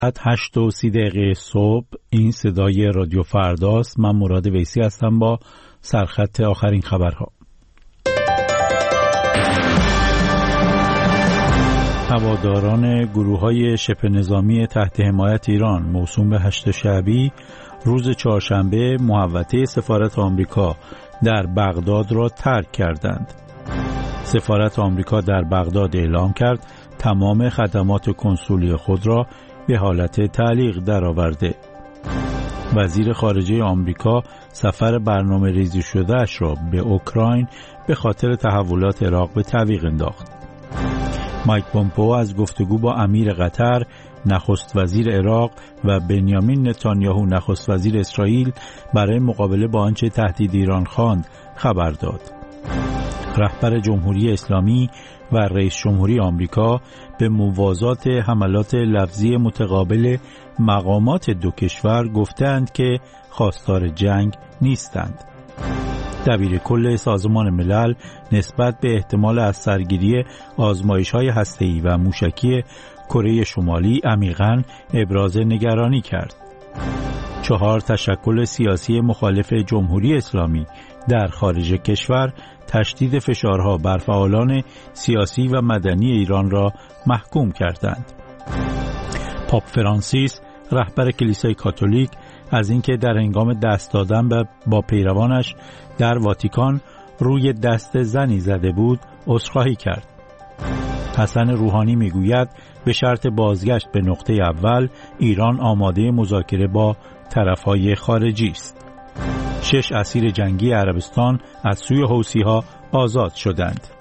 8:30 صبح. این صدای رادیو فرداست. من مراد ویسی هستم با سرخط آخرین خبرها. هواداران گروه‌های شبه نظامی تحت حمایت ایران موسوم به 8 شعبی روز چهارشنبه محوطه سفارت آمریکا در بغداد را ترک کردند. سفارت آمریکا در بغداد اعلام کرد تمام خدمات کنسولی خود را به حالت تعلیق درآورده. وزیر خارجه آمریکا سفر برنامه‌ریزی شده‌اش را به اوکراین به خاطر تحولات عراق به تعویق انداخت. مایک پومپئو از گفتگو با امیر قطر، نخست وزیر عراق و بنیامین نتانیاهو نخست وزیر اسرائیل برای مقابله با آنچه تهدید ایران خواند خبر داد. رهبر جمهوری اسلامی و رئیس جمهوری آمریکا به موازات حملات لفظی متقابل مقامات دو کشور گفتند که خواستار جنگ نیستند. دبیر کل سازمان ملل نسبت به احتمال از سرگیری آزمایش‌های هسته‌ای و موشکی کره شمالی عمیقاً ابراز نگرانی کرد. 4 تشکل سیاسی مخالف جمهوری اسلامی در خارج کشور تشدید فشارها بر فعالان سیاسی و مدنی ایران را محکوم کردند. پاپ فرانسیس رهبر کلیسای کاتولیک از اینکه در هنگام دست دادن با پیروانش در واتیکان روی دست زنی زده بود عذرخواهی کرد. حسن روحانی میگوید به شرط بازگشت به نقطه اول ایران آماده مذاکره با طرفهای خارجی است. 6 اسیر جنگی عربستان از سوی حوثی‌ها آزاد شدند.